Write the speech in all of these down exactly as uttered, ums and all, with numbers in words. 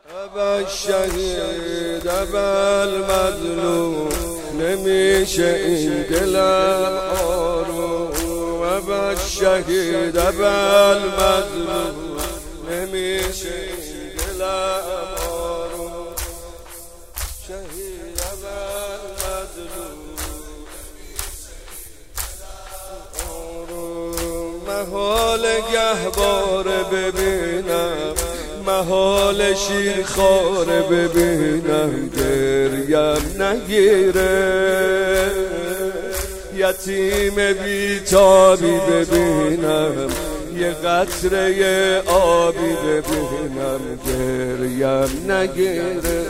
ابا شهید ابا المظلوم نمیشه این دلم آروم. ابا شهید ابا المظلوم نمیشه این دلم آروم. شهید ابا المظلوم آروم. محال گهواره ببینم، محال شیرخواره ببینم، گریم نگیره. یتیم بیتابی ببینم، یه قطره آبی ببینم، گریم نگیره.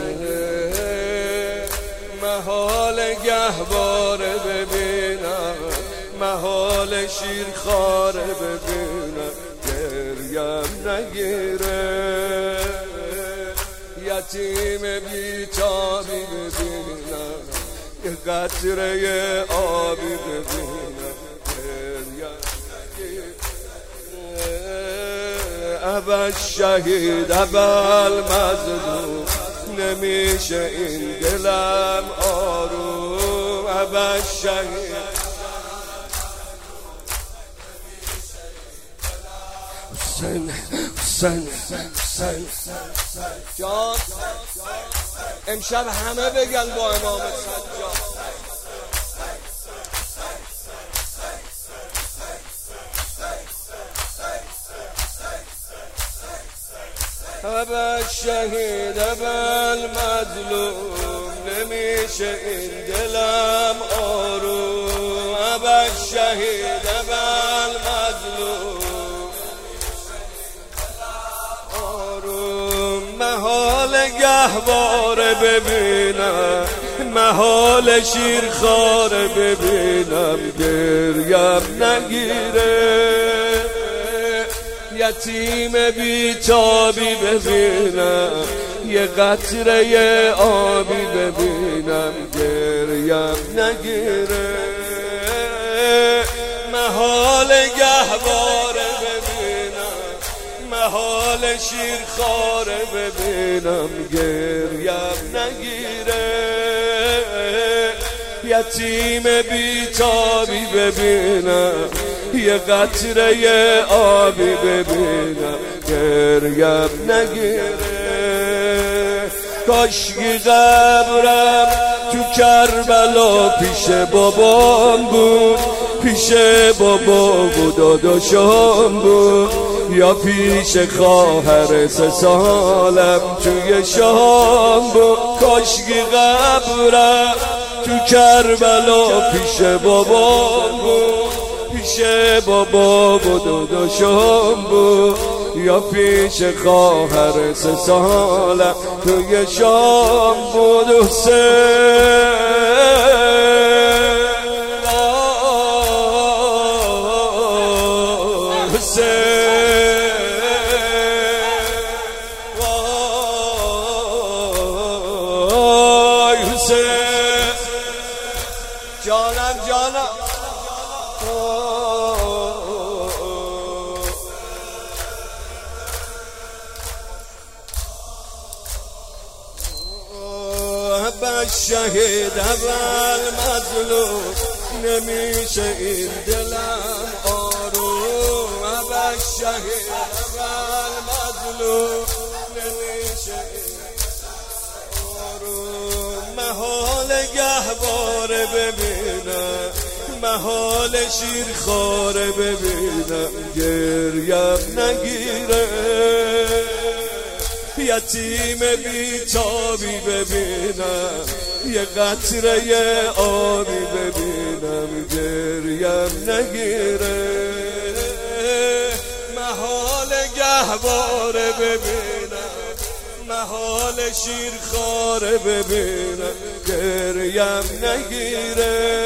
محال گهواره ببینم، محال شیرخواره ببینم، گریم نگیره. یتیم بیتابی ببینم، یه قطره آبی ببینم، گریم نگیره. ابا شهید ابا المظلوم نمیشه این دلم آروم. ابا شهید حسین حسین حسین جان امشب همه بگن با امام سجاد. ابا شهید ابا المظلوم نمیشه این دلم آروم. ابا شهید ابا المظلوم محال گهواره ببینم، محال شیرخواره ببینم، گریم نگیره. یتیم بیتابی ببینم، یه قطره آبی ببینم، گریم نگیره. محال گهواره محال شیرخواره ببینم، گریم نگیره. یتیم بیتابی ببینم، یه قطره آبی ببینم، گریم نگیره. کاشکی قبرم تو کربلا پیش بابام بود، پیش بابا و داداشام بود، یا پیش خواهر سه سالم توی شام بود. کاشکی قبرم تو کربلا پیش بابام بود، پیش بابا و داداشام بود، یا پیش خواهر سه سالم توی شام بود. حسین جانم جانم ابا شهید ابا المظلوم نمیشه این دلم آروم. ابا شهید ابا المظلوم نمیشه این آروم. محال گهواره ببینم، محال شیرخواره ببینم، گریم نگیره. یتیم بیتابی ببینم، یه قطره آبی ببینم، گریم نگیره. محال گهواره ببینم، محال شیرخواره ببینم، گریم نگیره.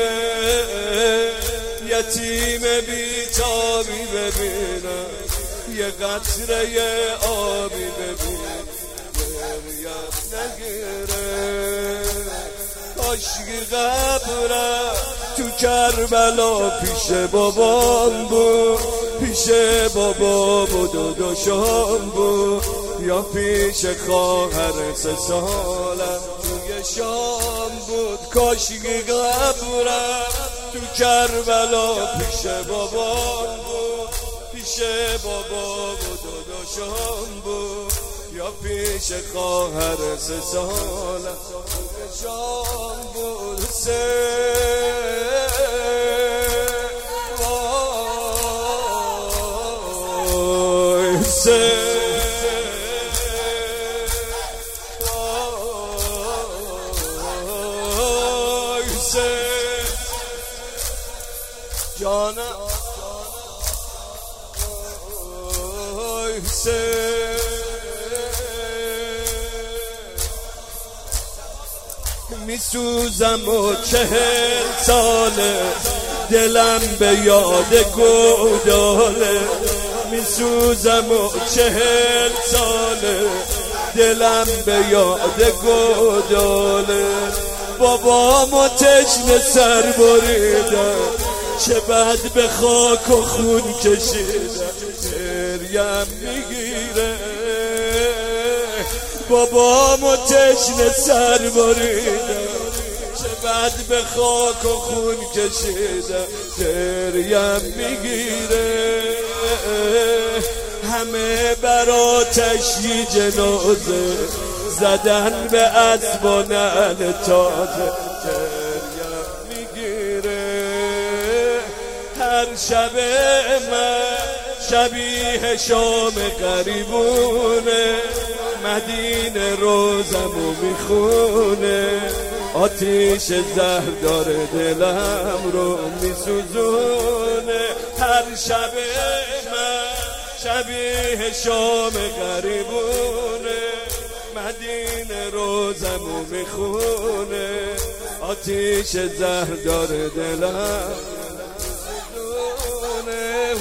یتیم بیتابی ببینم، یه قطره آبی ببینم، گریم نگیره. کاشکی قبرم تو کربلا پیش بابام بود، پیش بابا و داداشام بود، یا پیش خواهر سه سالم توی شام بود کاشی قبرم تو کربلا پیش بابام بود پیش بابا و داداشم بود یا پیش خواهر سه سالم توی شام بود سه جانم میسوزم و چهل ساله دلم به یاد گوداله میسوزم و چهل ساله دلم به یاد گوداله بابامو تشنه سر بریدم چه بد به خاک و خون کشیدم گریم میگیره بابامو تشنه سر بریدم چه بد به خاک و خون کشیدم گریم میگیره همه برا تشییع جنازه زدن به اسبانن تازه گریم میگیره هر شب من شبیه شام غریبونه مدینه روزمو میخونه آتیش زهر داره دلم رو میسوزونه هر شب من شبیه شام غریبونه مدینه روزمو میخونه آتیش زهر داره دلم میسوزونه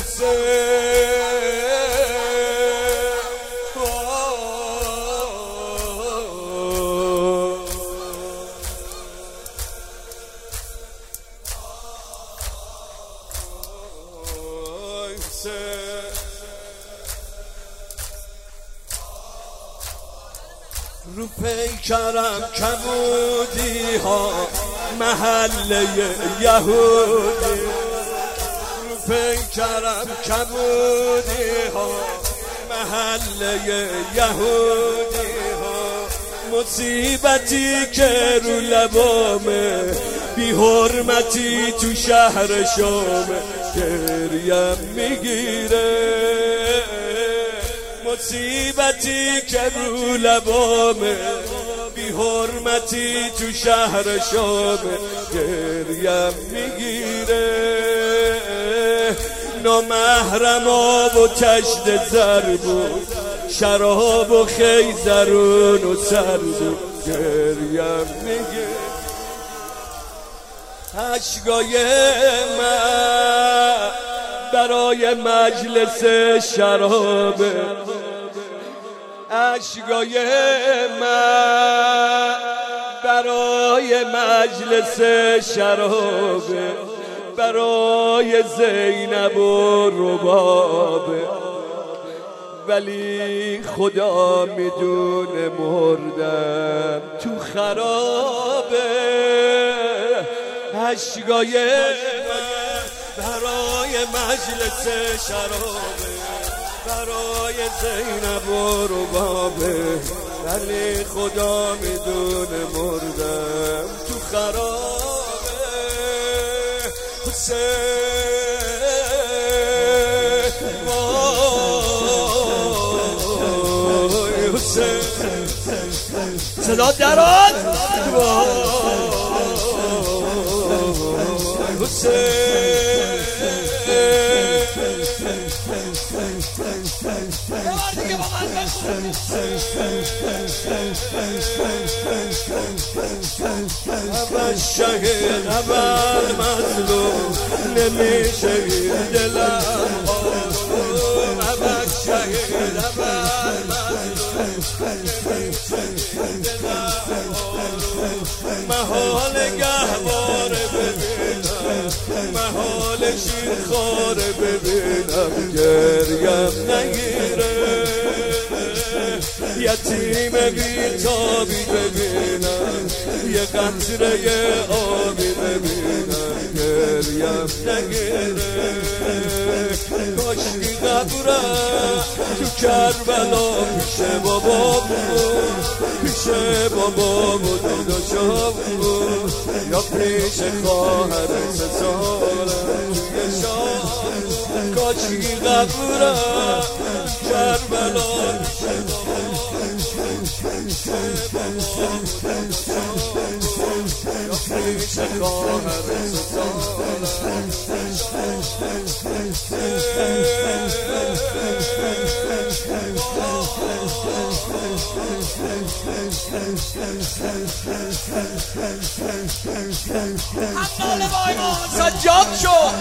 رو پیکرم کمودی ها محله یهودی رو پیکرم کمودی ها محله یهودی ها مصیبتی که رو لبامه بی حرمتی تو شهر شامه گریم میگیره مصیبتی که رو لبامه بی حرمتی تو شهر شامه گریم میگیره نامحرم آب و تشت زر بود شراب و خیزرون و سر بود گریم میگیره اشکای من برای مجلس شرابه اشکای من برای مجلس شرابه برای زینب و ربابه ولی خدا میدونه مردم تو خرابه اشکای من برای مجلس شرابه برای زینب و ربابه ولی خدا میدونه مردم تو خرابه حسین وای حسین صدا درات اول شهید اول مظلوم نمیشه دلم اول شهید اول مظلوم محال گهواره ببینم محال شیرخواره ببینم گریم نگیره نسیم بی‌تابی ببینم، یه قطره آبی ببینم گریم نگیره. کاشکی قبرم تو کربلا پیش بابامون، پیش بابامون دو شامون، یا پیش خواهر سسارم توی شام. کاشکی قبرم کربلا پیش بابامون، پیش بابامون دو شامون، یا پیش خواهر سسارم. حمال بایمان سجاد شد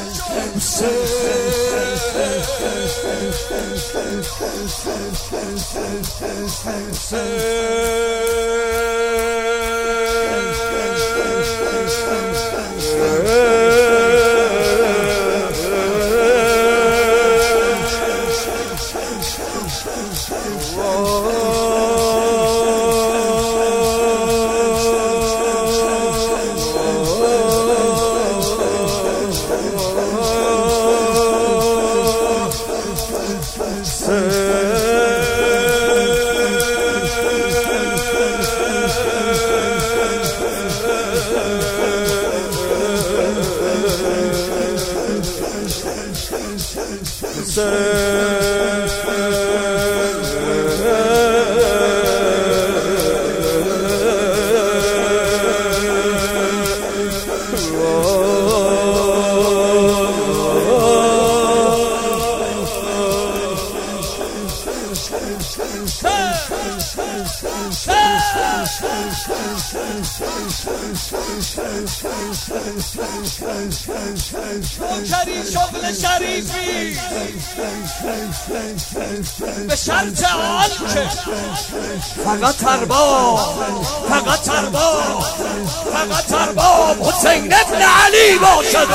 نوکری شغل شریفی به شرط آنکه فقط ارباب فقط ارباب فقط ارباب حسین ابن علی باشد.